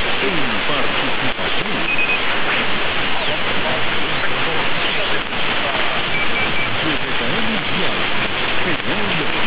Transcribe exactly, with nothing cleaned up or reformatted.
En participación, G T K E Mundial, señal